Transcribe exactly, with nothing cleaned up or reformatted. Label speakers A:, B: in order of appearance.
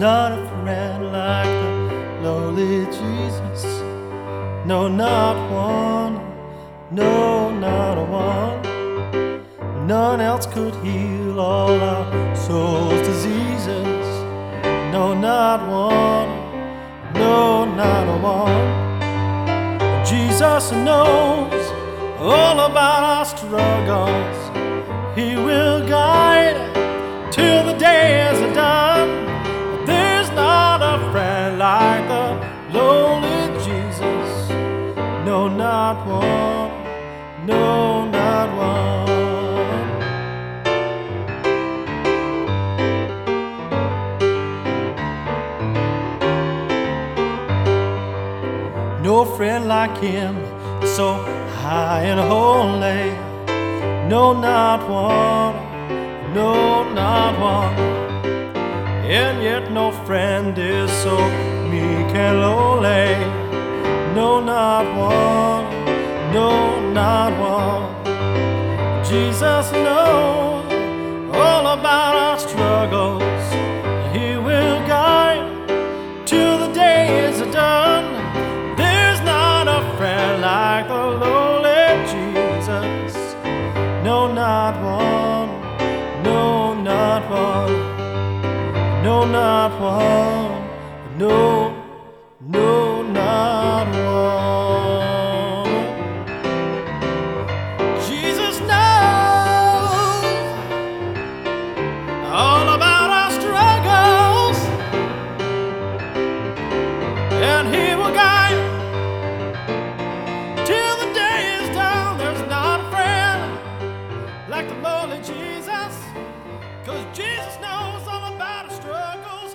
A: not a friend like the lowly Jesus. No, not one. No, not a one. None else could heal all our soul's diseases. No, not one. No, not a one. Jesus knows all about our struggles. He will guide till the days are done. But there's not a friend like the lowly Jesus. No, not one. No, not one. No friend like him, so high and holy. No, not one. No, not one. And yet no friend is so meek and lowly. No, not one. No, not one. Jesus knows all about our struggles. He will guide till the days are done. There's not a friend like the lowly Jesus. No, not one. No, not one. No, not one. No, no, not one. Jesus knows all about our struggles, and He will guide till the day is done. There's not a friend like the lowly Jesus, 'cause Jesus knows all about our struggles.